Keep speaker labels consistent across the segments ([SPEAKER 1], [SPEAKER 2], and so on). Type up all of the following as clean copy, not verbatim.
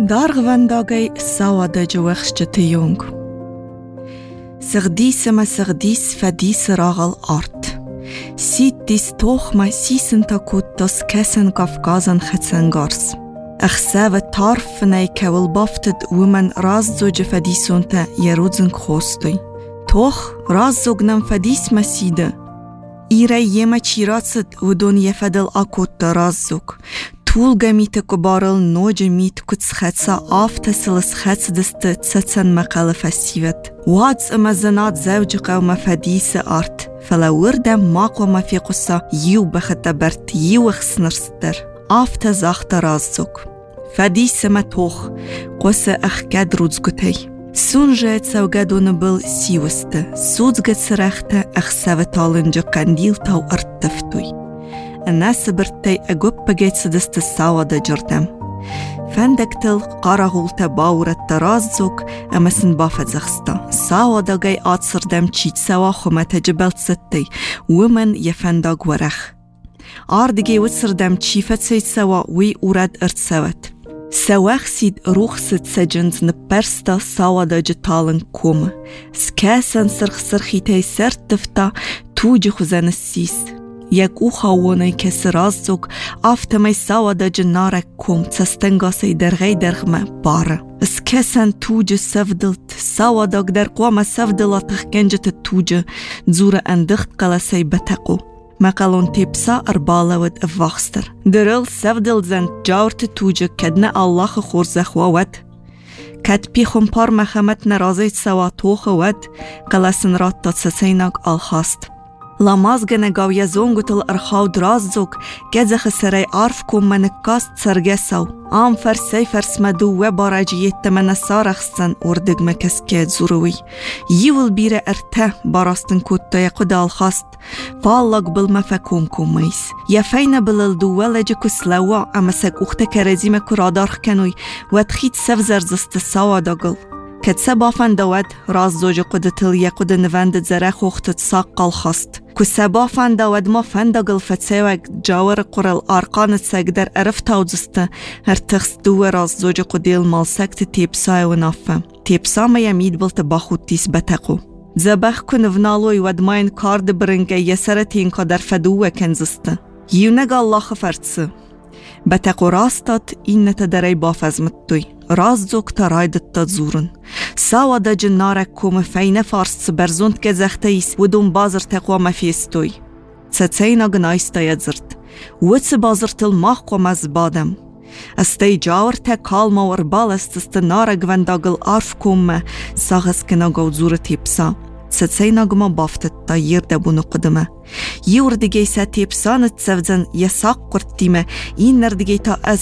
[SPEAKER 1] Dargvandagay sawada jawexshjete jong. Sigdis ma sigdis fadis ragal art. Sittis tochma sisenta kuttos kessen Kafkazan Khatsangars. Achsave tarfnei kewel baftet women razzoge fadisunta jerudzen khostoi. Toch razzognam fadis maside. Ire yema chiratset udon yefadel akutta razzog. Tulga mite kubarel noje mit kutschetsa aftasel schetzdeste tsetsen maqale festivet. Wats amazanat zawj qawma fadise art. فلا ورده ماقو ما في قصة يو بختبرت يو خسنرستر آفتا زاخت رازوك فدي سمتوخ قصة أخكاد روزگوتي سونجة تسوغادو نبل سيوست سوزگت سرخت أخساوة تالنجا قنديل تاو ارتفتوي الناس برتي أقوب بگيت سدست ساوة جردم فندكتل قارغولتا باورت رازوك امسن بافت زخستا ساوا داگای آتسردم چیت سوا خمت جبلت ستي ومن يفنداگ ورخ آردگی وتسردم چیفت سيد سوا وي اورد ارتسوت سواخ سيد روخ ست سجنز نپرستا ساوا دا جتالن کوم سكاسن سرخيتي سرتفتا توجي خوزن السيس یک او خواهی که سرازوگ آفتمی سواده جنارک کم تستنگاسی درغی درغمه باره. از کسان توجه سفدلت سواداگ در قوام سفدلات خنجت توجه زور اندخت قلسی بتقو. مقالون تیپسا اربالود افاقستر. درل سفدل زن جاورت توجه کدن الله خورزخ وود. کد پیخم پار مخمت نرازید سوا توخ ود قلسن رات تا سسیناگ آلخاست. لامازگنه گاویا زونگوتل ارخاو درازوگ گزخ سرای عرف کم منکاست سرگساو آم فرسی فرس مدو و باراجیت تمن سارخستن اردگ مکس که زوروی یول بیره ارته باراستن کتا یقود آلخاست فاللاگ بالمفکوم کمیس یفین بلالدو ولج کسلوا امسک اخته کرزیم کرادارخ کنوی و تخیت سفزر زست ساوا داگل کد سبافن داود راز زوج قدتل یقود نوند زرخ اختت ساق خاست که سبافن داود ما فندقل فتسوگ جاور قرل آرقان سگدر عرف تاوزسته هر تخست دو راز زوج قدیل مال سکت تیبسای و نافه تیبسا ما یمید بلت باخود تیس بتقو زبخ کنونالوی ودماین کارد برنگه یسرتین قدر فدوه کنزسته یونگ الله فرتسه بتقو راستات این نتدری بافزمتوی رازوگ تا رایدت تا زورن ساوا دا جنارک کوم فینه فارس برزوند که زخته ایس و دون بازر تقوا مفیستوی تسینا گنایستا یدزرد و تس بازر تل ماخ قوم از بادم استی جاور تا کالما و اربال است نارگ ونداگل عرف کوم ساغس کنا گو زور تیپسا تسینا گما بافتت تا یرده بونو قدمه یوردگی سا تیپسانت سفزن یساق قرتیمه این نردگی تا از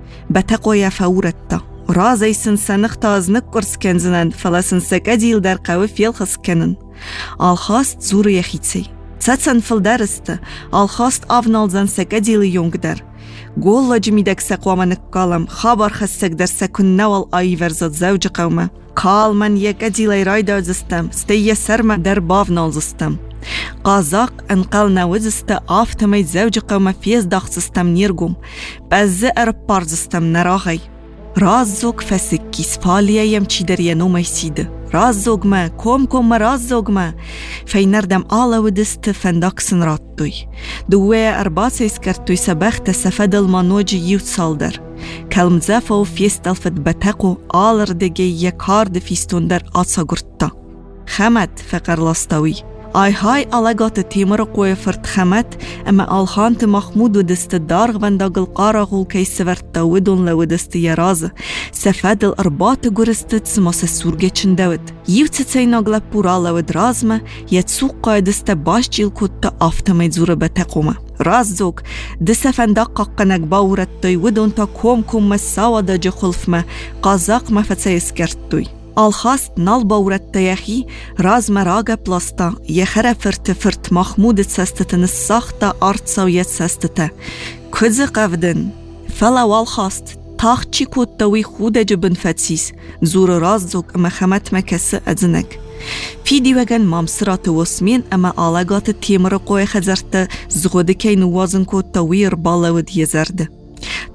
[SPEAKER 1] بتقوی فورت تا رازی سنخت از نکرس کنزنن فلسن سکدیل در قوی فیل خس کنن آلخاست زور یخیتسی تسن فل درست آلخاست آونال زن سکدیل یونگ در گول لجمیدک سقوام نکالم خبر خستک در سکن نوال آی ورزد زوج قومه کال من یک ادیلی رای دازستم ستی سرم در باونال زستم قازاق انقل نوزست آفتمی زوج قومه فیز داخستم نیرگم بزه ارب پارزستم نراغی رازوگ فسکیس فالیه یم چی در یه نومی سیده رازوگ ما کم رازوگ ما فینردم آلا و دست فنداکسن رات دوی دوه ارباس اسکرتوی سبخت سفدل مانوجی یوت سال در کلم زفه و فیست الفت بتقو آلر دگه یک کارد فیستون در آتسا گرتا خمد فقر لاستاوی آی های آلگات تیمر قوی فرد خمد اما آلخانت محمود و دست دارغ ونداگل قارغول که سورت داودون لو دست یرازه سفدل اربات گرستت سماس سورگه چندود یو تتیناگل پورا لو درازمه یه تسوق قای دست باش جیل کد تا آفتمی زور بتقومه رازوگ دست فنداق قنق باورت دوی ودون تا کم مساوا دا جخلفمه قازاق مفتسه اسکرت دوی آلخاست نال باورت تیخی راز مراغ پلاستا یخره فرت محمود سستتن ساختا آرت سویت سستته کز قفدن فلا والخاست تاخ چی کود دوی خود جبن فتسیس زور رازوگ مخمت مکسه ازنک فیدی وگن مامسرات وسمین اما آلگات تیمر قوی خزرت زغوده که نوازن کود دوی رباله ود یزرده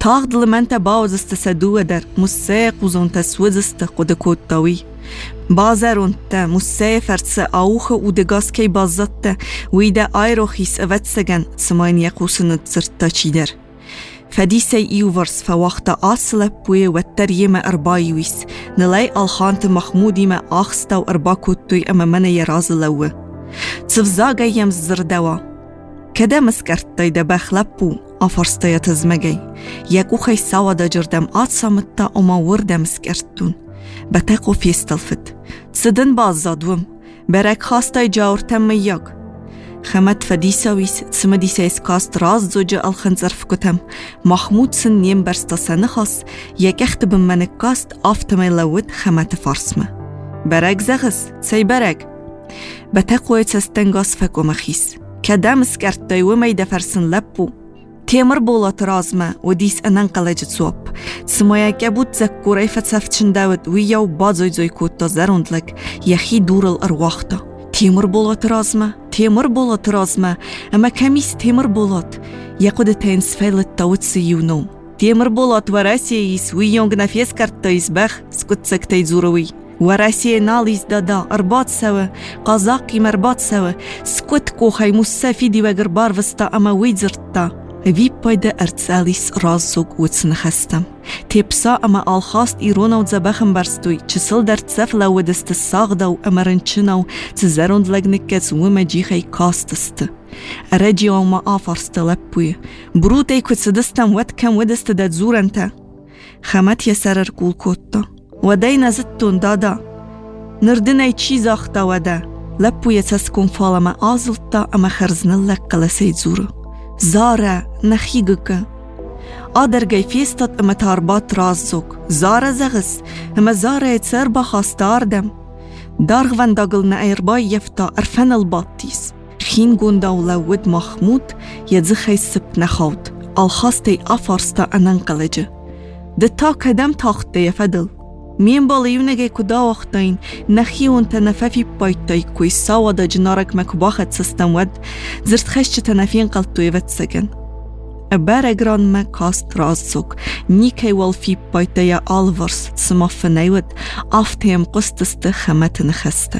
[SPEAKER 1] تاغدل من تباوز استسدوه در مساق وزون تسوز استقود کودتاوی بازرون تا مسافر ساوخ ودگاس کی بازدت ویده آیروخیس اوت سگن سماین یقوسن تزرتا چیدر فدیسه ایوورس فوقت آسل بوی و تریم اربایویس نلای الخانت محمودی ما آخستا و اربا کودتوی اما من یراز لوه تفزاگه یم زردوا کده مسکرت تایده بخلبو آفرستا یتزمگی یکو خی سوا دا جردم آتسامتا اما ورده مسکرتون بتاقو فیستلفت صدن بازادوم برک خواستای جاورتم میاگ خمت فدیساویس تسمدیسه اسکاست راز زوجه الخنزرف کتم محمود سن نیم برستا سنخاس یک اخت بمنکاست آفتمای لود خمت فارسمه برک زغس سی برک بتاقوی تستنگاس فکو مخیس کدام اسکرت دایو می دفرسن لبو تیمر بولات رازمه و دیس انانقلج صوب سمایا کبود زکوری فتسفتشن داود ویاو بازوی زوی کود تا زروندلک یخی دور الارواختا تیمر بولات رازمه اما کمیس تیمر بولات یقود تینس فیلت تاوت سیونوم تیمر بولات وراسییس ویونگ نفیس کرد تایز بخ سکت سکتای زوروی وراسي ناليز دادا ارباط سوا قازاقي مرباط سوا سكوت كوخي مسافيدي وغربار وستا اما ويزرتا وی پایده ارتسالیس رازوگ وتسنخستم تیپسا اما الخاست ایرونا و زبخم برستوی چسل در تسف لودست ساغدا و امرنچنا و تزروند لگنکت و مجیخی کاستست ارجی و ما آفرست لپوی بروتی کتسدستم ود کم ودست داد زورنتا خمت یسرر کول کوتا و دی نزدتون دادا نردنای چیز آختا ودا لپوی تسکون فالما آزلتا اما خرزنلک قلسید زورو زاره نخیگه آدرگی فیستات اما تاربات رازوگ زاره زغس اما زاره تسر بخواستاردم دارغوان داگل نایربای یفتا ارفن الباتیس خین گوندا و لود محمود یدزخی سب نخود الخاستی افارستا انانقلجه ده تا کدم تاخته یفدل میم بالیونگی کدا وقتاین نخیون تنففی پایتای کوی ساوا دا جنارک مکباخت سستم ود زرد خشت تنفین قلتوی ود سگن برگران مکاست رازوگ نیکی والفی پایتای آلورس تسمافنی ود آفتیم قستست خمت نخسته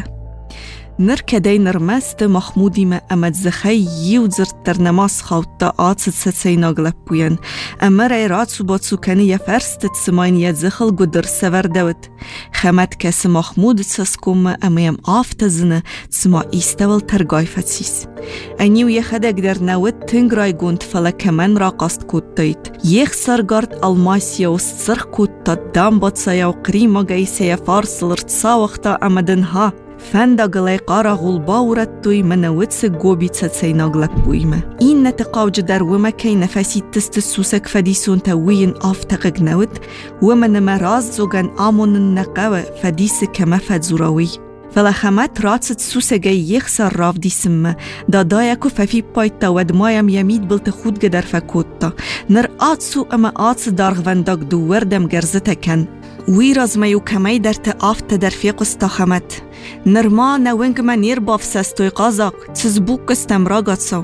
[SPEAKER 1] نرکدی نرمست محمودی ما امد زخی یو زرد در نماز خوتا آتست ستسی ناگلب بوین امر ایرات باتسو کنی یفرست تسماین یزخل گدر سور دود خمت کس محمود تسکوم امیم آفت زنه تسما ایستول ترگای فتسیس انیو یخدک در نود تنگرای گوند فلک من را قاست کود داید یک سرگارد الماسیا و سرخ کود تا دام باتسایا و قریما گیسیا فارسلر تسا وقتا امدن ها فندا گلای قارا غلبا ورد منوتس گوبی تسای ناگلک بویمه این نتقاوج در ومکی نفسی تست سوسک فدیسون تاوین آفتقق نود ومن مراز زوگن آمون نقوه فدیس کما فدزوراوی فلخمت راتست سوسگی یخسر راف دیسم دادایکو ففی پایتا ودمایم یمید بلت خود گدر فکوتا نر آتسو اما آتس دارغونداگ دووردم گرزتکن وی رازمیو کمی در تافت در فیقستا خمت نرما نوینگ من نیر بافسستوی قازاق تزبوک استمراغات سو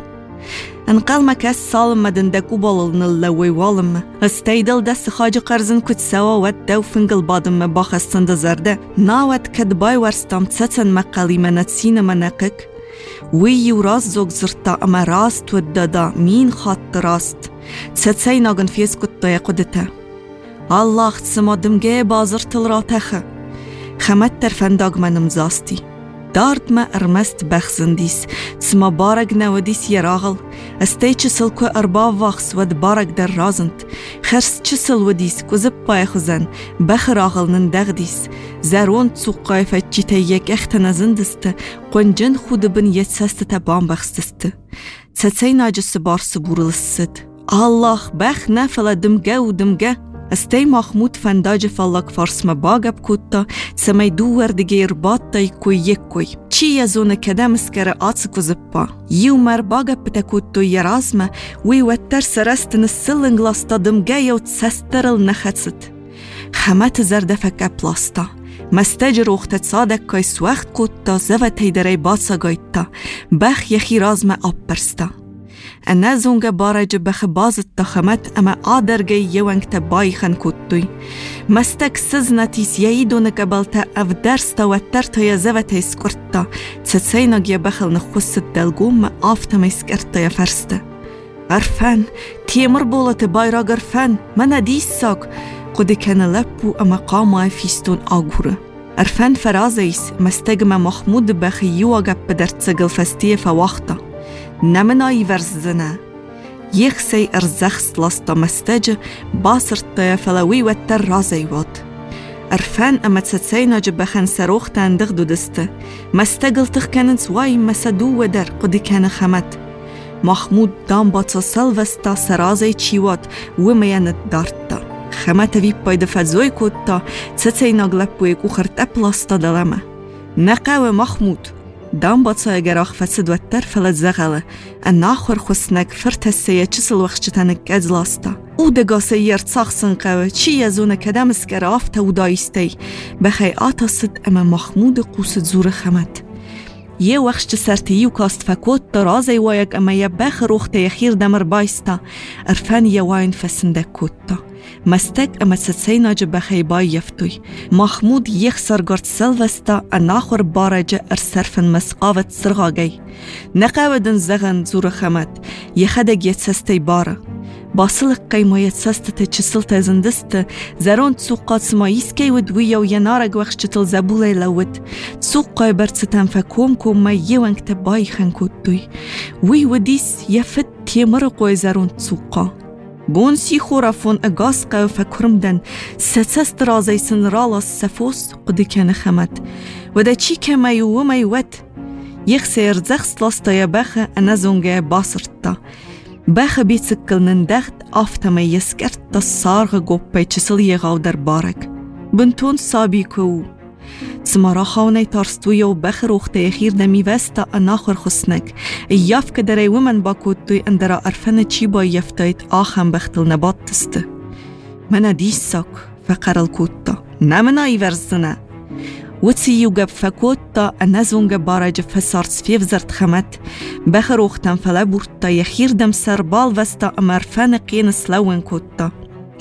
[SPEAKER 1] انقل مکس سالم مدن دکو باللن اللوی والم استیدل دست خاج قرزن کت سوا ود دو فنگل بادم مباخستن دزرده ناوت کدبای ورستام تسن مقالی منتسین منقق وی یو راز زوگ زرتا اما راست ود دادا مین خاط راست تسای ناگن فیس کت دای قدته الله تسما دمگه بازر تل را تخه خمت در فنداگ منم زاستی دارد ما ارمست بخزندیس تسما بارگ نودیس یراغل استی چسل که اربا واخس ود بارگ در رازند خرس چسل ودیس که زب پای خوزن بخراغل نندغدیس زرون تسوقای فتچیتا یک اخت نزندست قنجن خود بن یتسست تبام بخستست تسای ناجس بار سبورلست الله بخ نفل دمگه و دمگه استی محمود فنداج فلک فارسما باگب کوتا سمی دو وردگی رباط تای کوی یک کوی چی یزون کدام اسکر آتس کوزپا یو مر باگب پتکوتو یرازما وی وتر سرست نسلنگ لاستا دمگه یو تسسترل نخدست خمت زرده فکه پلاستا مستجر اختت صادق کای سوخت کوتا زوتی درای باسا گایتا بخ یخی رازما آب پرستا أنا زونجا بارج بخ باز التخمت أما آدرجي يوانك تباي خن كوتوي مستك سزنتيس يايدونك بلتا أفدرستا وترتا يزوتا يسكرتا تسيناج يبخل نخص الدلقوم ما آفتا ما يسكرتا يفرستا غرفان تيمر بولت بايرا غرفان منا ديساك قد كان لبو أما قاما فيستون آغورة أرفان فرازيس مستجمع محمود بخي يوغب بدرت سجل فستيه فوقتا نمنا يفرزنا يخسي أرزخس لستا مستج باصرتا فلوي وتر رازي واد أرفان أما تسينا جبخن سروختا اندغدو دستا مستجل تخكنن سواي مسدو ودر قد كان خمت محمود دام باتا سلوستا سرازي چيوات وميانت دارتا خمت وی پایده فزوی کتا تسینا گلپوی کوخرت اپلاستا دلما نقاو محمود دام باتا اگراخ فسد و ترفلت زغله ناخور خسنک فرتسیه چسل وقتتنک ازلاستا او دگاسه یرتساخسن قوه چی یزونه کدام اسکر آفتا و دایستی بخی آتا صد اما محمود قوسد زور خمت یه وقت سرتیو کاست فکوت درازی وایگ اما یه بخ روخت یخیر دمر بایستا ارفن یه واین فسنده کتا مستک اما ستسینا جه بخی بای یفتوی محمود یک سرگرد سلوستا ناخور بارجه ارسرفن مسقاوت سرغاگی نقاودن زغن زور خمت یخدگ یتسستی باره باصلق قیمایت سستت چسلت زندست زرون تسوقات سمایسکی ودویه و ینارگ وقت زبوله لود تسوقای برستن فکوم ما یوانگ تبای خنکود وی ودیس یفت تیمرقوی زرون تسوقا بون سی خورافون اگاس قو فکرمدن ستست رازی سن رالاس سفوس قد کن خمت ودا چی که مایو مایوت یک سیر زخص لاستا یبخه انزونگه باصرتا بخ بیتسکل نندخت آفتما یسکرت تا سارغ گوپای چسل یغاو در بارک بنتون سابی کو تسمارا خاونی تارستوی و بخ روخت یخیر دمی وستا ناخور خسنک یاف که دره ومن باکود توی اندرا ارفن چی با یفتایت آخم بختل نبات تسته منا دیساک فقرل کودتا نمنا ایورزنه وتسي يوجب فكوتا النزونج بارج فسارس فيف زرت خمت بخروختن فلا بورتا يخير دم سربال وستا امرفان قين سلوين كوتا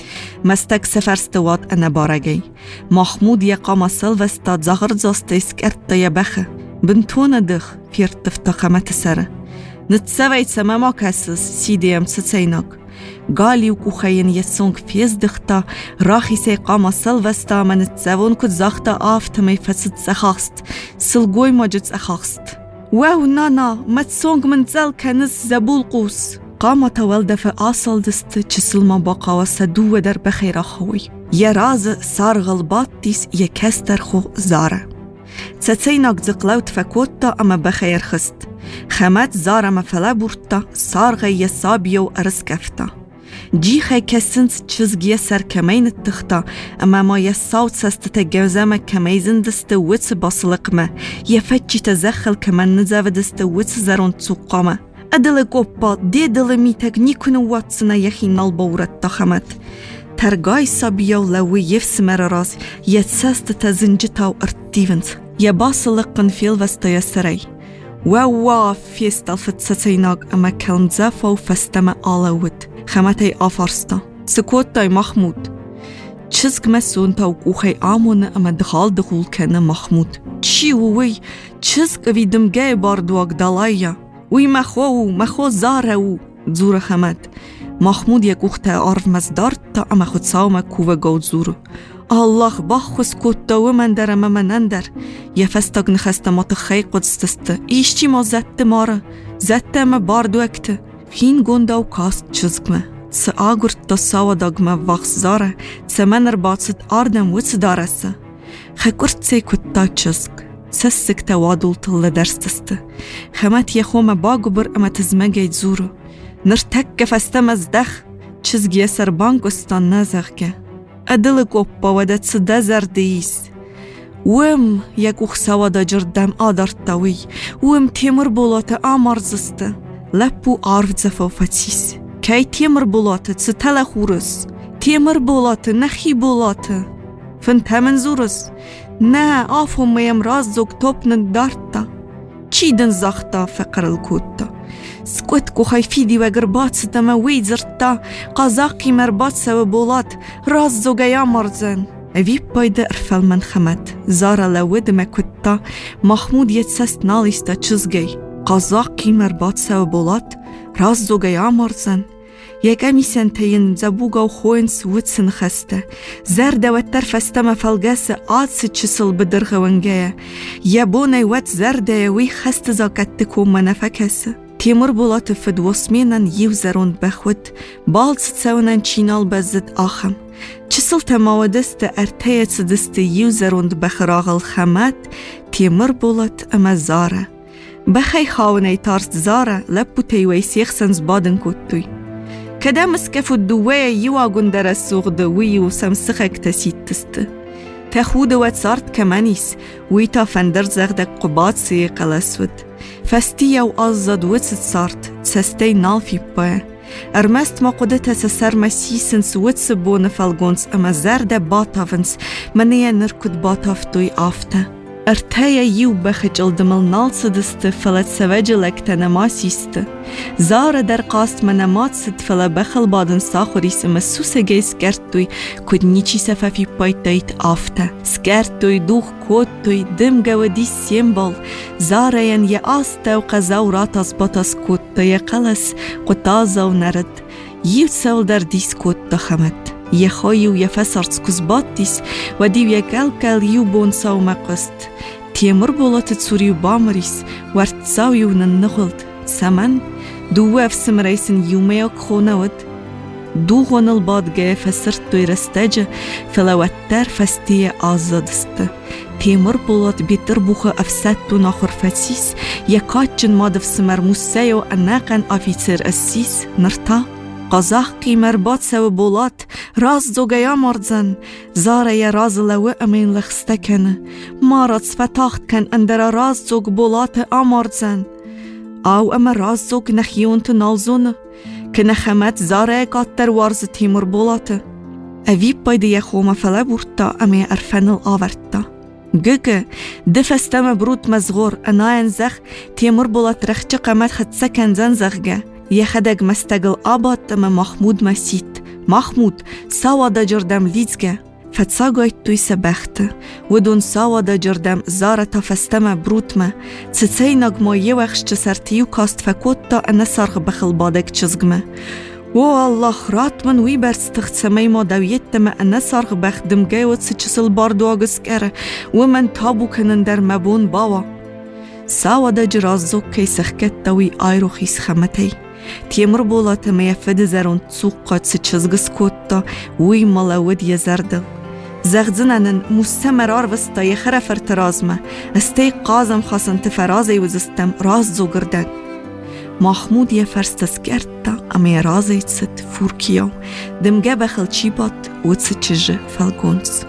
[SPEAKER 1] مستك سفرستوات انا بارجي محمود يقام سلوستا زغر زاستيس كرتا يبخه بنتون دخ فيرت تفتقمت سره نتسويت سماما كاسس سيديم ستسيناك قالي وكوخين يسونك فيز دختا راخي سيقام سلوستا من تسوون كد زاختا آفتا ميفتت سخاست سلقوي ماجت سخاست واو نانا متسونك من تزل كنس زبول قوس قام تولد فآصل دست چسل ما باقا وسدو در بخير خوي يراز صار غلبات تيس يكستر خو زاره تسيناك زقلوت فكوتا اما بخير خست خمت زاره مفلا بورتا صار غي صابيو ارسكفتا جي خي كسنت چزگيه سر كمين التختا اما ما يساوت سستت جوزامه كميزن دست وتس باصلقمه يفتش تزخل كمان نزاف دست وتس زرون تسوقامه ادل قوبا دي دل ميتك نيكونو واتسنا يخي نالبورت تخمت ترگاي صابيو لوي يفس مرراس يتسست تزنجتا و ارتيفنت يباصلقن فيل وستا يسري واو فيستال فتسيناك اما كلم زافو فستما آلاوت خمتي آفارستا سكوتاي محمود چزگ مسون تا وكوخي آمون اما دخول كان محمود چي ووي چزگ ويدم جاي باردواك دالايا وي مخو زارو زور خمت محمود يكوختا عرف مزدارتا اما خود ساوما كوه گود زورو الله باخوز كوتا ومن در اما منندر يفستاق نخستا ما تخي قدستستا ايشتي ما زدت مارا زدت اما باردو اكتا خين گوندا و كاست چزگمه س آگورت تا ساوا داگمه وقت زاره س من رباطست آردم وچ دارسه خکورت سي كوتا چزگ سسك توادل طل درستست خمت يخوم باغبر اما تزمگي زورو نرتك فستمز دخ چزگ يسر بانكستان نزغكه ادل قوبا ودت سدزر ديس وم يكوخ سوادا جردم آدارتاوي وم تيمر بولات آمارزست لپو عارف زفافتيس كي تيمر بولات ستلا خورس تيمر بولات نخي بولات فنت همن زورس نه آفهم میم راز زوگ توپنن دارتا تشيدن زخطة فقر الكوتا سكوتكو خايفيدي وقربات ستما ويزرتا قازاقي مربات سوابولات راز زوغيا مرزن اوی پایده ارفل من خمد زارا لود مکوتا محمود یتسست نالیستا چزگی قازاقی مربات سوابولات راز زوغيا مرزن يقامي سنتين زبوغا وخوين سوتسن خسته زرده وترفستما فالقاسة عادس تشسل بدرغة ونجايا يابوني وات زرده يوي خست زاكتكو منفكسه تيمور بولات فد وصمينا يوزرون بخود بالس تساونان چينال بزد آخم چسل تماودست ارتاية سدست يوزرون بخراغ الخمات تيمور بولات اما زاره بخي خاوني تارست زاره لبو تيوي سيخسنز بادن كوتوي كدا مسكفو الدوايا يواغون در السوغ دوي وسمسخك تسيت تست تخود واتسارت كمانيس ويتا فندر زغدك قبات سيق الاسود فستيا وأزد وتست صارت تسستي نالفي بايا ارمست ما قدتا سسر مسيسنس وتسبون فالغونس اما زرده باتافنس منيا نركد باتافتوي آفته ارتايا يو بخجل دمل نالصدست فلت سوجلك تنماسيست زار در قاست منمات صد فلا بخل بادن ساخوريس اما سوسگي سكرتوي كود نيچي سفافي بايتايت آفته سكرتوي دوخ كوتوي دمگا ودي سيمبل زارين يا آستا وقزاو راتاس باتاس كوتا يا قلس قطازا ونرد يو تسول در ديس كوتا خمت يخايو يفسرت كزباتيس وديو يقلقل يوبون ساو مقست تيمر بولات تسوريو بامريس ورتساويو ننغلد سمن دووف سمريسن يوميوك خونود دو غن الباد جاي فسرتو يرستجة فلوتر فستية آزادست تيمر بولات بيتربوخ أفسدتو ناخر فتسيس يكاتجن مادف سمر موسيو أناقن أفيتر أسيس نرتا قازاقي مربات سو بولات راز زوغيا مرزن زارا يا راز لو امين لخستكن مارت فتاخت كان اندر راز زوغ بولات امرزن او اما راز زوغ نخيون تنالزون كنخمت زارا قاتر وارز تيمر بولات اوی بايدي يخوما فلا بورتا امي ارفن الاورتا گگه دفستم بروت مزغور اناين زخ تيمر بولات رخچ قمت خد سكن زن زغگه يخدق مستقل آباد تم محمود مسيت محمود ساوا دا جردم ليزگه فتساقايت توي سبخت ودون ساوا دا جردم زارة تفستم بروتما تسيناق ما يوخش جسرتيو كاست فكوتا انا سارغ بخل بادك چزگمه والله رات من وی برستخت سمی ما دویت ما انا سارغ بخدم گیوت سچسل باردو آگس کره و من تابو کنن در مبون باوا ساوا دا جرازو كي سخكت توي آيرو خيس خمتي تيمر بولات ما يفد زرون تسوقات سچزگس كوتا وي ملاود يزردل زغزنن مستمرار وستا يخرا فرترازمه استي قازم خاصن تفرازي وزستم راز زوگردن محمود يفرستس كرتا اما يرازي تست فوركيو دمگه بخل چيبات وتسچج فالگونس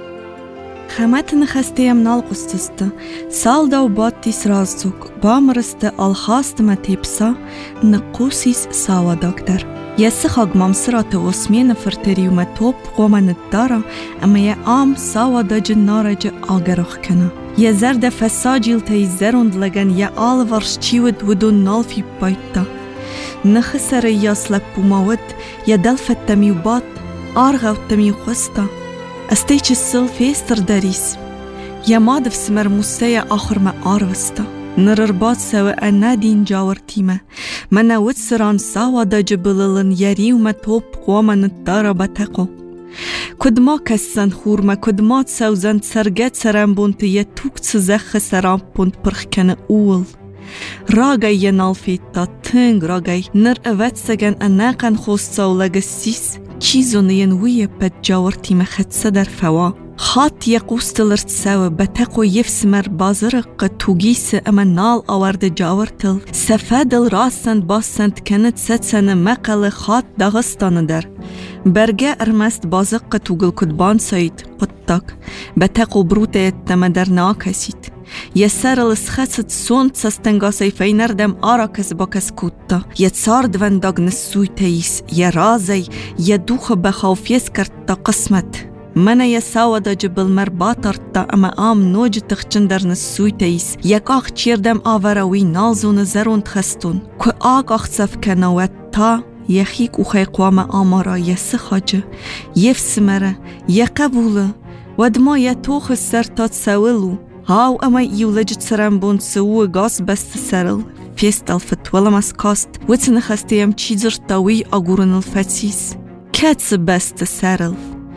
[SPEAKER 1] خمت نخسته منال قستست سال دو باتیس رازوک بامرست الخاست ما تیپسا نقوسیس ساوا داکتر يسخاق ممسرات وسمين فرتريو ما توب قومن الدارا اما يا عام ساوا دا جنارج آگروخ کنا يا زرد فساجيل تي زروند لگن يا آل ورش چيود ودون نالفي بايتا نخسر ياسلب بوماود يا دلفت تميوبات آرغو تميو خستا استيچ السل فيستر داريس يا مادف سمر موسيا آخر ما آروستا نرربات سوا نادين جاورتيما منا وتسران ساوا دا جبللن يريو ما توب قوما نتدارا بتاقو كد ما كسن خورما كد ما تسوزن سرگت سرم بونت يتوك تزخ سرام بونت پرخكن اول راگای نالفيتا تنگ راگای نر اوت سگن اناقن خوستاو لگسيس چیزون ینویه پد جاورتیما خدسه در فوا خات يقوستلرت سوا بتاقو يفسمر بازرق توگيس اما نال آورد جاورتل سفادل راسند باسند كانت ستسن مقل خات داغستان در برگه ارمست بازق توگل کدبان ساید قطاق بتاقو بروته تما در ناکسید يسار السخست سونت سستنگاسي فينردم آراكس باكس كوتا يتسارد ونداغ نسوي تيس يرازي يدوخ بخوف يسكرت قسمت من يساوى دا جبل مرباطرتا أما آم نوج تخچندر نسوی تیس یک آخ چیردم آوروی نازون زرون تخستون که آخ صف کنوت تا یخیک و خیقوام آمارا یسخاجه یفسمره یقبوله ودما یتوخ سر تا تساولو هاو اما یولج تسرمبون سوو گاز بست سرل فيست الفتولمس كاست وتنخستيم تشيزر طوي أقورن الفتيس كاتس بست سرل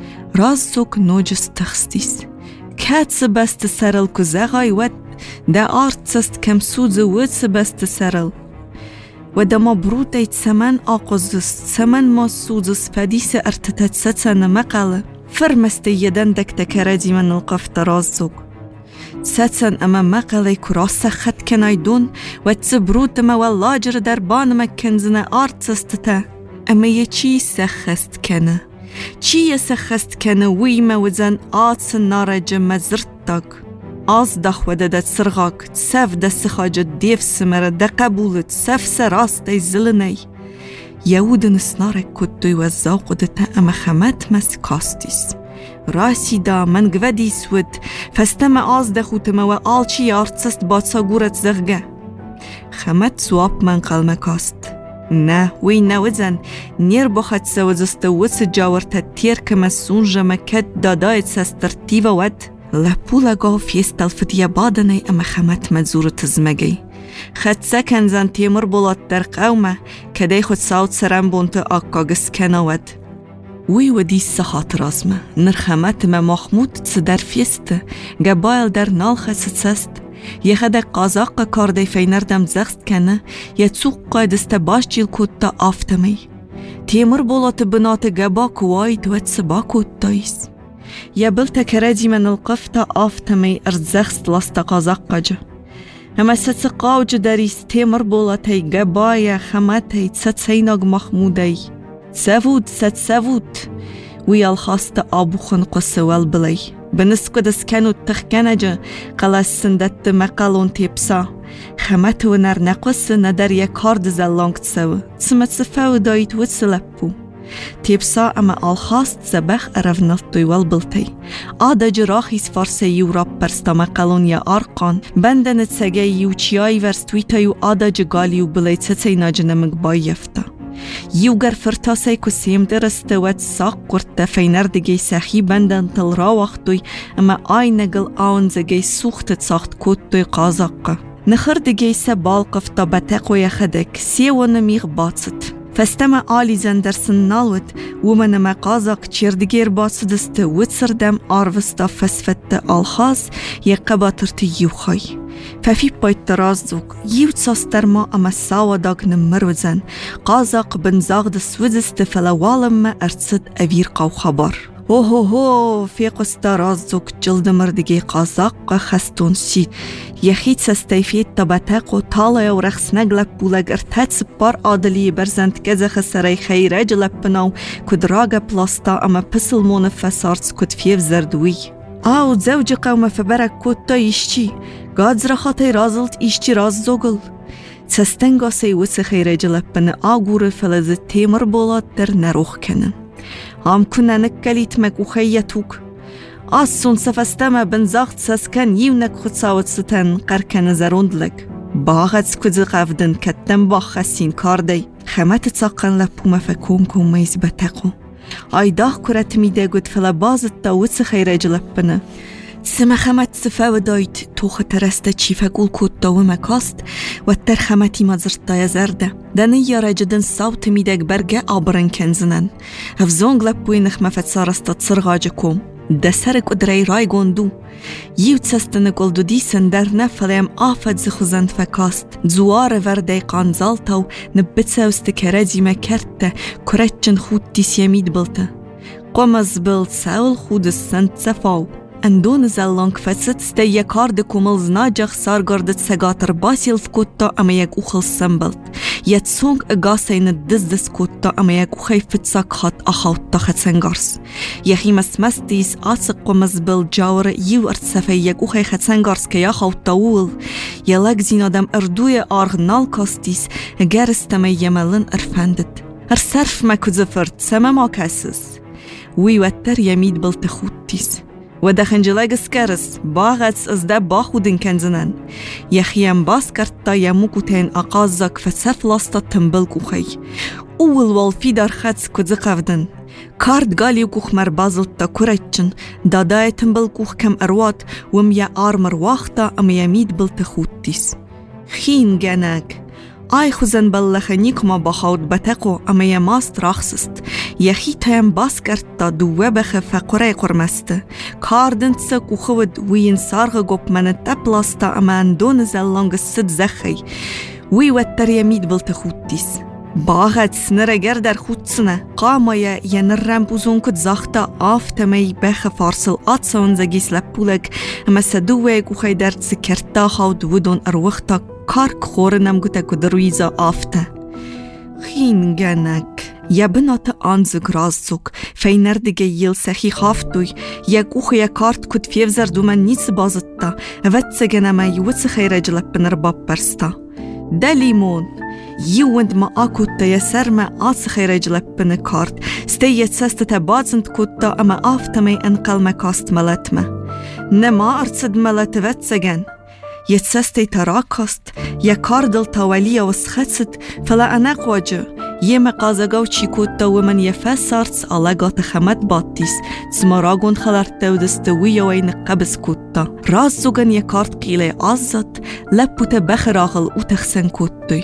[SPEAKER 1] رازوك نوجس تخستيس كاتس بست سرل كزاغاي ود دا آرتست كم سوز وتس بست سرل ودا مبروت ايت سمن آقوزس سمن ما سوزس فديس ارتتت ستن مقالة فرمست يدن دك تكردي من القفت رازوك ستن اما مقاله كراس خط كنايدون وتبروت ما واللاجر دربان ما كنزنا آرتستا اما يچي سخست كنا چي سخست كنا ويما وزن آتس نارج مزرتك آزدخ وددت سرغاك تسف دسخاج ديف سمر دقبولت سف سراستي زلني يودن سنارك كدوي وزاق ودتا اما خمت مس كاستيس راسي دا من قودي سود فاستما آزدخ وتما وآلچي يارتسست باتسا گورت زغگه خمت سواب من قلم كاست نه وی نوزن نیر بخت سوزست وس جاورت تیر کمسون جمکت دادایت سسترتیو ود لپولگا فیستل فتیا بادنی اما خمت مزور تزمگی خد سکن زن تیمر بولات در قومه کدی خود ساوت سرم بونت آقاگس کناود وی ودی سخات رازمه نرخمت ما مخمود صدر فیست گبایل در نال خسست یخد قازاق کاردی فینردم زخست کنه یتسوق قایدست باش جیل کود تا آفتمی تیمر بولات بنات گبا کوایت ود سبا کود تایس يبلت كردي من القفطة آفتمي أرزخست لست قازقجة اما ستقاوج داريس تيمر بولتي جبايا خمتي تسيناغ مخمودي سفوت ويا الخاصة أبوخن قصوال بلي بنسكدس كانوا تخكنجة قلاس سندت مقالون تيبسا خمت ونر نقص ندر يكارد زلانگ تسو تسمت سفاو دايت وتسلبو تيبسا اما الخاص زبخ ارفنف دوال بلتي آدا جراخيس فارسي يوراب برستا مقالون يا أرقان بندن تساقي يوچياي ورستويتا يو آدا جغاليو بلي تتي ناجنمك بايفتا يوغر فرتاسي كسيم درستوات ساق قرطة فينردگي ساخي بندن تلرا وقتوي اما آي نقل آون زگي سوخت ساخت كوتوي قازاقا نخردگي سبالقف طبتاقو يخدك سيوان ميغ باطست فاستمع آلی زندرسن نالوت ومن مقازق چیردگیر باسدست وتسردم آروستا فسفت آلخاز یقباترت یوخای ففي بايت ترازوك يوتساستر ما اما ساوا داغ نمروزن قازق بنزاغد سوزست فلوالم ما ارتسد اوير قاو خبر هو في قسترازوك جلد مردگي قازق خستون سيت يخيت سستيفيت تبتاقو طالع ورخص نقلب بولگ ارتاد سبار عادلي برزند كزخ سري خيراج لبناو كدراغ بلاستا اما پسل منفسارتس كد فيف زردوي آو زوج قوم فبرك كود تا يشتي قاد زرخاتي رازلت يشتي راز زوغل تستنگا سيوس خيراج لبن آغور فلزت تيمر بولات در نروخ کنن هم كنا نكليت مك وخيتوك آسون سفستما بنزاغت سسكن يونك خود ساوت ستن قركن زروندلك باغت سكوز قفدن كتن باغ خسين كاردي خمت تساقن لپوما فكونكم ميز بتاقو آيداغ كرت ميده قد فلا بازت تاوتس خيراج لپنه سما خمت سفاو دايت توخ ترسته چيفا قول كود داو مكاست و تر خمتي مزرطا يزرده دانيا راجدن صوت ميدك برگه آبرن كنزنن هفزونگ لپوي نخمه فتسارستا تصرغاجكم ده سرك ادري راي گوندو يو تسستن قلدو ديسن در نفلهم آفت زخوزند فكاست زوار ورده قانزالتاو نبتسا استكرادي ما كرته كرتشن خود ديس يميد بلته قمز بلت ساول خود السند سفاو اندون زلانگ فست سته یکارد کوملز ناجخ سارگاردت سگاتر باسیل فکوتا اما یک اوخل سنبلت یت سونگ اگاسین دزدس کوتا اما یک اوخی فتساک خات اخوتا خد سنگارس یخی مسمستیس آسق قمز بل جاور یو ارتسفه یک اوخی خد سنگارس که یا خوتا وول یلک زینادم اردوی آرغ نال کاستیس گرستم یملن ارفندت ارسرف مکو زفرد سمه ما کسس وی وتر یمید بلت خودتیس و دخنجلای گسکرس باغت از ده باخودن کنزنن یخیم باز کرد تا یموکو تین اقازک فسف لاستا تنبلکو خی اول والفی در خدس کدز قفدن کارد گالیو کوخ مر بازلت تا کرچن دادای تنبلکوخ کم اروات وم یا آرمر واختا ام یمید بلت خودتیس خین گنگ آی خوزن بلخنیک ما بخود بتقو اما یماست راخست یخی تایم باز کرد تا دوه بخ فقره قرمست کاردن تسکو خود وین سارغ گوب من تپلاستا اما اندون زلانگ سد زخی وی وتر یمید بلت خودتیس باغت سنرگر در خودسنه قامای ینرم بوزون کد زاختا آفتمی بخ فارسل آتسان زگیس لپولک اما سدوه گوخی در سکرتا خود ودون اروختا کارک خورنم گوته کدرویزا آفته خین گنک یا بنات آنزگ راززوگ فینردگه یل سخی خافتوی یا گوخه یا کارت کد فیوزر دومن نیس بازتا وطسگنمه یوتس خیره جلپن رباب برستا ده لیمون یوند ما آکوتا یا سر ما آس خیره جلپن کارت ستی سست تبازند کتا اما آفتمی انقل مکاست ملتمه نما ارصد ملت وطسگن يتسستي تراكست يا كاردل تاوليا وسخست فلا أنا قواجه يما قازقاو چيكوتا ومن يفاسارتس ألاغات خمت باتيس تسمراغون خلارتاو دستوية وين قبس كوتا رازوغن يا كارد قيلي عزت لبوتا بخراغل وتخسن كوتوي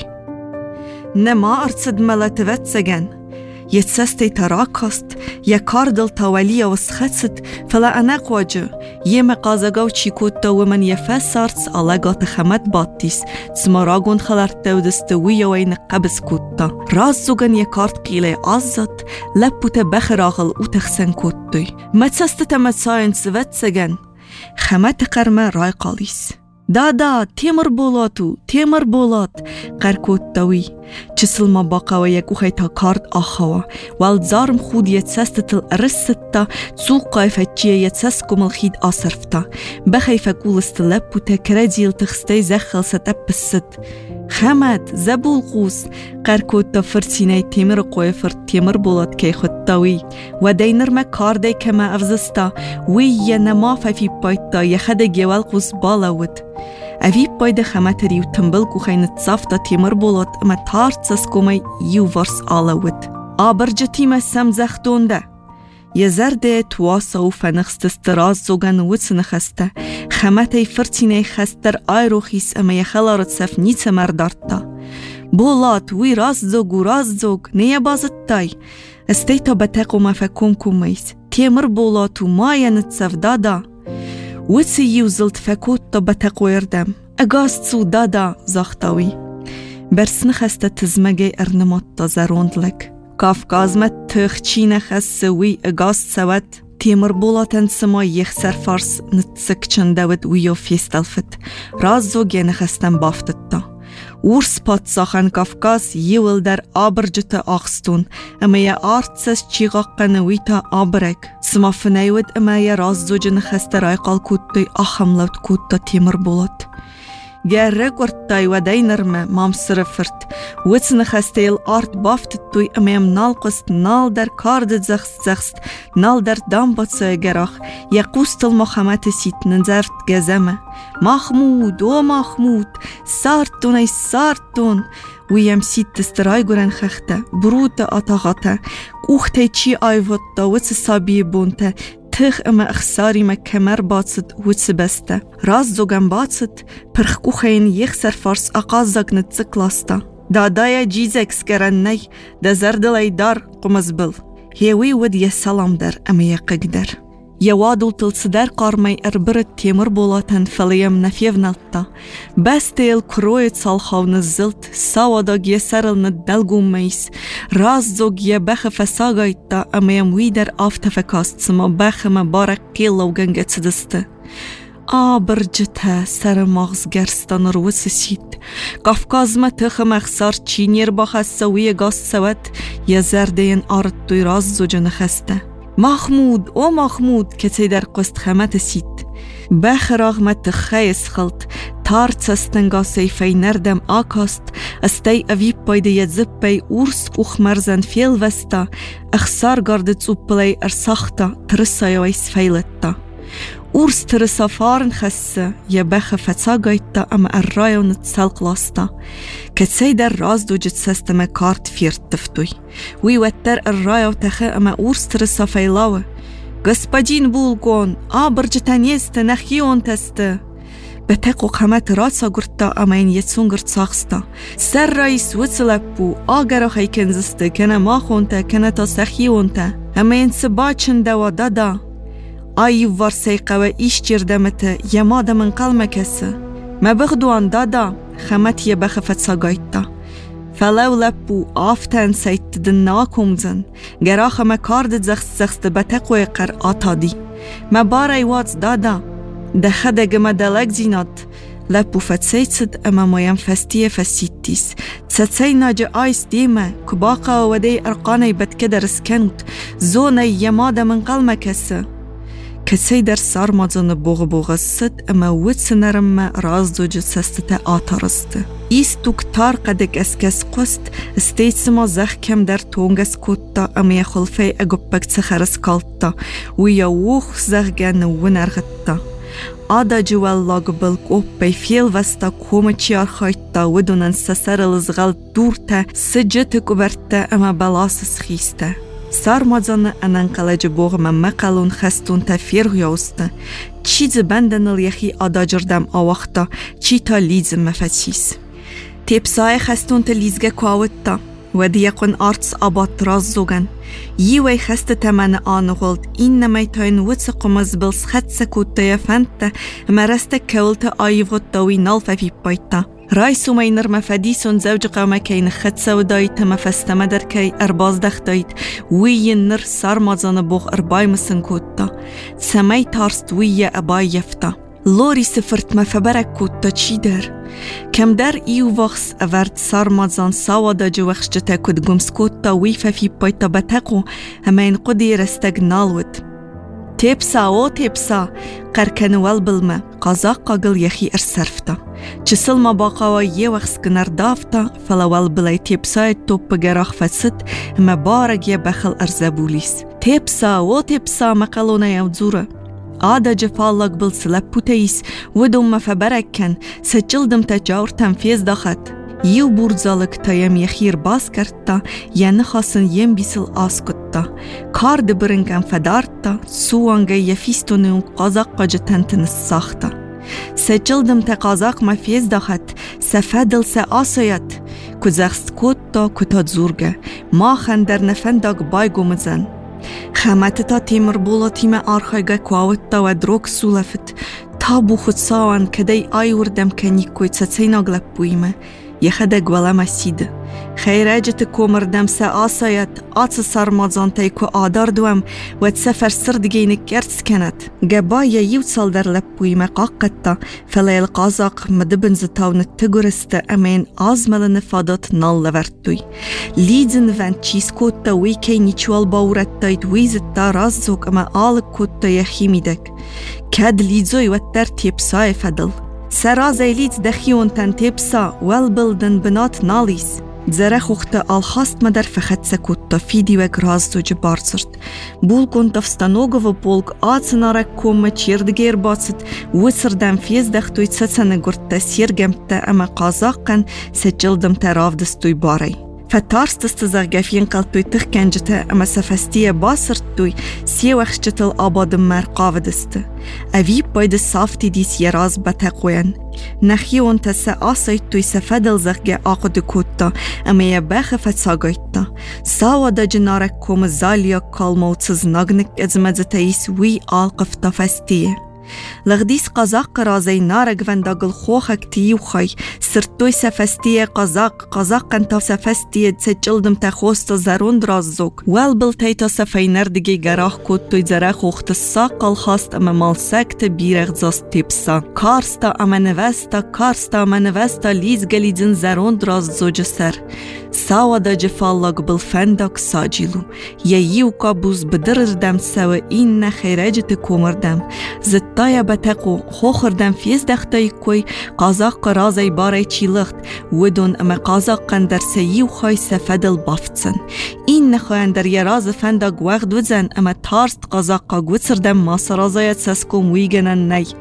[SPEAKER 1] نما أرصد ملاتوات سجن يتسستي تراكست يا كاردل تاوليا وسخست فلا أنا قواجه يما قازقاو چيكوتا ومن يفاسارتس ألاغات خمت باتيس تسمراغون خلارتاو دستوية وين قبس كوتا رازوغن يا كارد قيلي عزت لبوتا بخراغل وتخسن كوتوي ما تسستة مساين سوات سجن خمت قرمة راي قاليس دادا تيمر بولات قركوت توي چسل ما باقوا يكو خيتا كارد آخوا والزارم خود يتسستت الرسطة تسوق فتشيه يتسسكم الخيد آصرفتا بخيفة قولست لبوتا كراديل تخستي زخل ستبست خمت زبول قوس قركوت فرسيني تيمر قويفر تيمر بولات كي خطاوي ودينر ما كاردي كما أفزستا وي نما في بايتا يخد جوال قوس بالاوت أفي بايدا خمتري وتنبلكو خين تصافتا تيمر بولات اما تارتسسكومي يوفرس آلاوت آبرجتي ما سمزختون ده يزرده تواسا وفنخست استراز زوغن وتسنخسته خمتي فرتيني خستر آيروخيس اما يخلارت سف نيتس مردارتا بولات وي راز زوغ نيا بازتاي استيتا بتاقو ما فكون كوميس تيمر بولات وما ينتسف دادا وتسي يوزلت فكوت بتاقو يردم اقاست سو دادا زاختاوي برسنخسته تزمجي ارنمات تزاروندلك کافکاز مت تخچینه خسوی اگاست سوت تیمر بولاتن سما یخسر فارس نتسکچن دود ویو فیستلفت رازو گینه خستن بافتت تا ورس پات ساخن کافکاز یول در آبرجت آخستون اما یا آرتسس چیغاقن ویتا آبرک سما فنیود اما یا رازو جن خست رای قال کودتوی آخملوت کودتا تیمر بولات گرگ ورتای و دینرمه مام صرفرت وتسن خستیل آرت بافت توی امیم نالقست نال در کارد زخست نال در دام باتسای گراخ یا قوستل مخمت سیت ننزفت گزمه محمود سارتون ویم سیت دسترای گرن خخته بروت آتاغاته اوخته چی آیوتا وتس سابی بونته تخ اما اخساری ما کمر باتست وتس بسته راز زوگن باتست پرخکو خین یخسر فارس اقازاق نتزکلاستا دادایا جیزکس کرن نی دزردلای دار قمزبل هیوی ود یا سلام در اما یقگ در یوادو تلصدر قارمای اربرت تیمر بولاتن فلیم نفیو نلتا بس تیل کرویت سالخاو نزلت ساواداگ یا سرل ندلگو میس راز زوگ یا بخ فساگایتا اما یموی در آفتفکاست سما بخ مبارک قیلو گنگت سدسته برجته سر مغز گرستان روز سید قفقاز ما تخم اخسار چینیر باخ سوی گاز سوت یا زرده این آرد دوی راز زوج نخسته محمود کتی در قست خمت سید بخراغ ما تخیس خلط Tartsastenga sejfej nerdem akast, astej avipaj de jedzipej ursk uchmerzen fjellvesta, ach sargardet uppelej sachte trissajoj sfeiletta. Urs trissa faren khesse, je beche fetsagajta ama rajon tsalklasta. Ketsej der razdojet sesteme kart firteftuj. Ui wetter rajo teche ama urs trissa feilawe. Господин Булгон, абрджетанесте нахион тесте. بتقو قمت راسا گرتا امین یتسون گرت ساخستا. سر رئیس وصلپو آگر خی کنزسته کنه ما خونته کنه تا سخیونته. امین سبا چنده و دادا. آیو ورسی قوه ایش جردمته یما دمن قلمه کسه. ما بغدوان دادا خمت یه بخفت ساگایتا. فلو لپو آفتن سیت دنا کمزن. گراخ ما کارد زخست بتقوی قر آتادی. ما بارای واتس دادا. ده خدق ما دلق زینات لپو فتسیتسد اما مایم فستیه فستیتیس تساتسی ناجه آیس دیمه کباقا و دی ارقانه بدکه درسکنوت زونه یماده من قلمه کسی در سارمازان بوغ ست اما ویتس نرمه رازدو جسسته آتارسته ایستوک تار قدق اسکس قست استیتس ما زخ کم در تونگس کتا اما یخلفه اگوپک تخرس کالتا ویا ووخ زخ گن و نرغتا آدا جوال لاغبل کوپی فیل وستا کومچی آرخایتا ودونن سسرلزغل دورته سجت کوبرته اما بلاسس خیسته سارمازان انانقلج بوغم مقالون خستون تفیر یوسته چیز بندنل یخی آدا جردم آوختا چی تا لیز مفتیس تیپسای خستون تلیزگه کواوتا و دیقون آرتس آباد راز زوگن یوی خست تمن آنغولد این نمیتاین وچ قمز بلس خط سکوتا یفنته مرست کولت آیوغت داوی نالفه فی پایتا رایسو مینر مفدیسون زوج قومه کین خط سودایت مفستمه در کی ارباز دختایت وی نر سارمازان بوغ اربای مسن کوتا سمی تارست وی ابای یفتا لوری سفرت مفبرک کوتا چی در؟ کم در ایو وقت اورد سارمازان ساوادا جو وخش جتا کد گمسکوتا ویفا فی پایتا بتقو همین قدی رستگ نالود تیپسا قرکنوال بلمه قازاق قاقل یخی ارسرفتا چسل ما باقاوا یه وقت کنر دافتا فلوال بلای تیپسای توپ گراخ فسد اما بارگ یه بخل ارزبولیس تیپسا مقالونه یوزوره آدا جفالق بالسلب بوتيس ودوم ما فبركن سجلدم تجاور تنفيذ دخت يو بورزالك تايم يخير باس كرتا ين خاصن ين بيسل آسكتا كارد برنكن فدارتا سوانگا يفيستونيون قازاق جتنتن الساختا سجلدم تقازاق ما فيز دخت سفادل سآسيت كزاخست كوتا كتا زورگه ما خندر نفنداق بايگو مزن خامت تا تیمر بولا تیم آرخایگه کواوتا و دروک سولفت تا بو خود ساوان کدی آیوردم کنی کوی تسین اغلب بویمه یخده گوالم سیده خیراجت کومردم سه آسایت آت سارمازان تایکو آدار دوم و تسفر سردگین کرس کند گبای یو سال در لب بویمه قاقتا فلیل قازاق مدبنز تاون تگرسته امین آزمل نفادات نال لورتوی لیدن وند چیز کوتا وی که نیچوال باورت تاید ویزت تا رازوک اما آل کوتا یخیمیدک کد لیدزوی و تر تیپسای فدل سرازای لیدز دخیون تن تیپسا ول بلدن بنات نالیس زره خوخته الخاست مدر فخت سکوتا فیدی و گرازدو جبار زرد بول کن تفستانوگو و بولگ آتسنارک کومه چیردگیر باست وسردم فیز دختوی تسنه گرد سیرگمته اما قازاقن سجلدم تراف دستوی باری فتارست استزاقفين قلتوي تخكنجته اما سفستيه باسرتوي سي وخشتل آباد مرقاو دسته اوی باید صافتي ديس يراز بتقوين نخيون تسا آسايتوي سفدل زغگه آقد كوتا اما يباخ فتساقايتا ساوا دا جنارك كوم زاليا كالموتسز نغنك ازمزتايس وي آلقفتا فستيه لغديس قازاق رازي نارك ونداغل خوخك تيوخي سرتوي سفستيه قازاق انتا سفستيه تسجلدم تخوستا زرون درازوك والبل تيتا سفينردگي گراخ كوتوي زره خوخت الساق الخاست اما مالسكت بيرغ زاست تيبسا كارستا اما نوستا ليز گليدن زرون درازو جسر ساوا دا جفالق بالفندق ساجيلو ييوكا بوز بدردم سوا این خيراجت كومردم زت تایا بتقو خوخردن فیز دختای کوی قازاق رازای بارای چیلخت ودون اما قازاق قندر سیو خای سفدل بافتسن این نخواهن در یه راز فنداگ وقت وزن اما تارست قازاقا گوتسردن ماس رازایت سسکوم ویگنن نی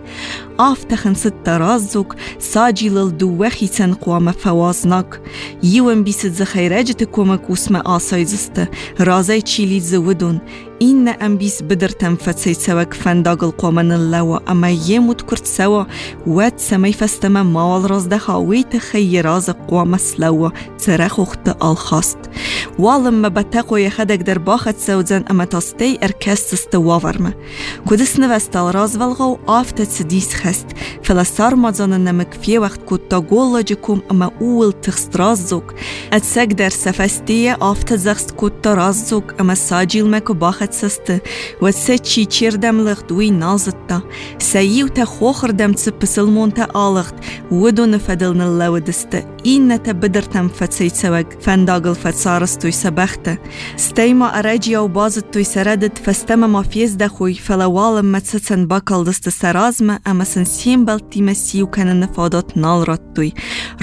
[SPEAKER 1] آفتخن ست رازوک ساجیلل دو وخیتن قوام فوازناک یوم بیست زخیرجت کمک اسم آسایزسته رازای چیلی زودون این ام بیس بدرتم فتسی سوک فنداگل قومن اللوا اما یمود کرد سوا ود سمی فستم مال رازده خاویت خی راز قوام سلوا ترخ اخت الخاست والم مبتقو یخدک در باخت سوزن اما تاستی ارکستست واورمه کدس نوستال راز والغو آفتت سدیس خست فلسار مازان نمک فی وقت کد تا گولا جکوم اما اول تخست رازوک اتسک در سفستی آفت زخست کد تا رازوک اما ساجیل مکو باخت سسته و سه چی چیردم لخت وی نازتا سیو تا خوخردم تسپسلمون تا آلخت ودو نفدلن اللو دسته این نتا بدرتم فتسی سوگ فنداگل فتسارستوی سبخته ستیما اراجیا و بازت توی سردد فستم ما فیز دخوی فلوالم متسسن باکل دست سرازمه اما سن سیمبل تیم سیو کنن نفادات نال رد توی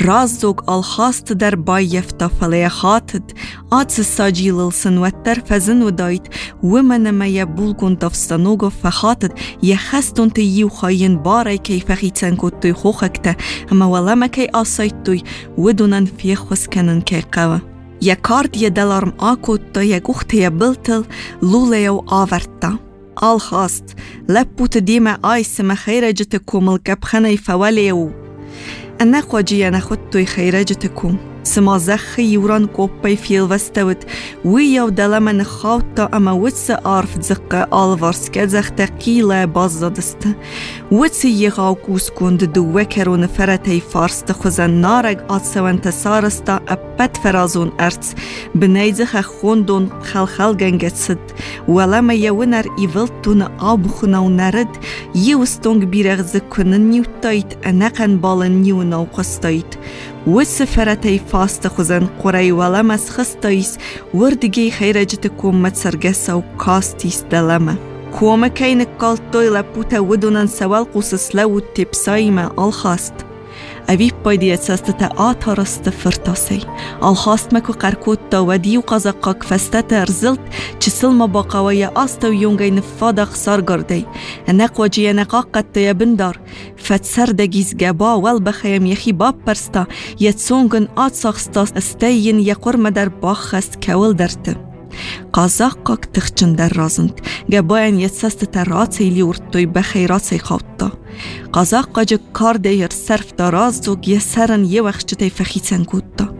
[SPEAKER 1] رازوگ الخاست در بایفتا فلی خاتد آتس ساجیلل سنوتر فزن و دایت ومن ما یبولگون دفستانوگو فخاتد یخستون تیو خاین بارای که فخیتن کد توی خوخکته اما ولما که آسایت توی ودونن فی خوز کنن که قوه یکارد یه دلارم آکود تا یگوخت یبلتل لوله و آورتا الخاست لپوت دیم آیس ما خیرجت کومل کبخنه فوالی و انا خواجی نخود توی خیرجت کوم سما زخی یوران کوپای فیل وستود ویاو دلمن خاوتا اما وچس عارف زقه آلوارس که زخته قیله باز زدسته وچس یغاو کوس کند دو وکرون فرطی فارست خوزن نارگ آتسوان تسارستا اپت فرازون ارتس بنیزخ خوندون خلخل گنگت سد ولما یونر ایولتون آبخوناو نرد یوستونگ بیرغ زکنن نیوتایت انقن بالن نیو نو قستایت وچس فرطی فاست خوزن قرای ولم از خستایس وردگی خیرجت کومت سرگسا و کاستیس دلمه کومه کین کالتوی لپوتا ودونن سوال قوسس لو تیپسایمه الخاست اوی پایدیت سستت آتارست فرتاسی الخاست مکو قرکوت تا ودیو قازقاک فستت ارزلت چسل ما باقوای آستا و یونگای نفادا خسار گردی انق وجی نقاقت تا بندار فتسر دگیز گبا ول بخیم یخی باب پرستا یتسونگن آت ساخستاس استاین یقرم در باخست کول درته قازقاک تخچن در رازند گباین یتسست راتسی لیورد توی بخیرات سی خوابتا قازقا جا کار دیر صرف دا رازوگ یه سرن یه وقت جتای فخیتن کودتا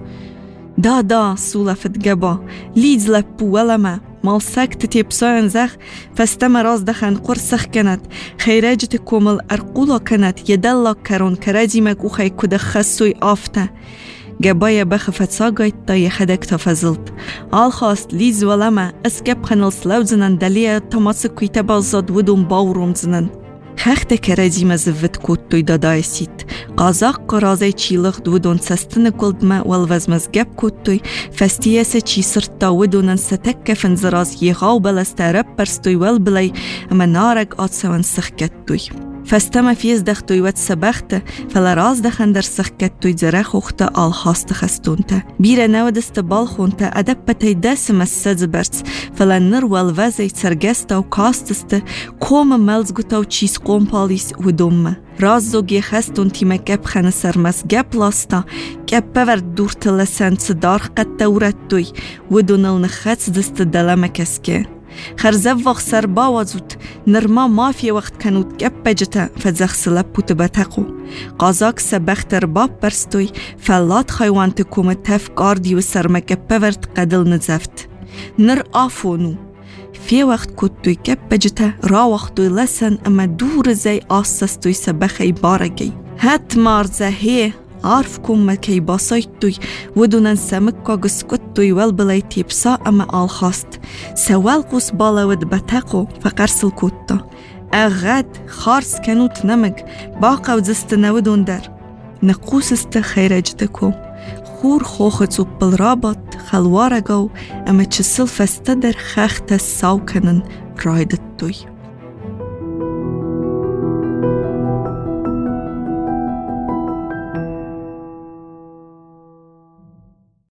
[SPEAKER 1] دا سولفت گبا لیز لپو ولما مال سکت تیپساین زخ فستم راز دخن قرسخ کند خیرجت کومل ارقولا کند یه دلا کرون کرازیمک او خی کده خسوی آفته گبای بخفت ساگایت تا یه خدک تا فزلت الخواست لیز ولما اسکب خنال سلو زنن دلیه تماس کویت بازاد ودون باوروم زنن خخت کرازیم زفت کود توی دادای سید قازاق قرازای چیلخ دودون سستن کلدمه والوزمز گب کود توی فستیه سه چی سرطا ودونن ستک کفن زراز یه غاو بلسته رب پرستوی ول بلی اما نارگ آتسوان سخکت توی فستم فیز دختوی ود سبخته فلراز دخن در سخکت توی زرخ اخته الخاست خستونته بیره نودست بالخونته ادب بتای دسم از سزبرز فلنر والوزی سرگسته و کاستسته کوم ملزگوتا و چیز قوم پالیس و دومه رازوگی خستون تیمه گب خانه سرمز گب لاستا گب پورد دورت لسنس دارخ قد دورت توی و دونل نخص دست دلمه کسکه خرزه وقت سر باوازود نرما مافی وقت کنود گب بجتا فزخ سلپوت بتقو قازاک سبختر باب برستوی فلات خیوان تکوم تف گاردی و سرمگه پورد قدل نزفت نر آفونو فی وقت کد توی گب بجتا را وقت توی لسن اما دور زی آسستوی سبخی بارگی هت مارزه هی عارف کم مکی باسایت توی ودونن سمکا گسکت توی ول بلای تیپسا اما الخاست سوال قوس بالاود بتقو فقرسل کتا اغد خارس کنوت نمک باقا و زست نودون در نقوس است خیرجتکو خور خوخت و بلرابط خلوارگو اما چسل فسته در خخت ساو کنن رایدت توی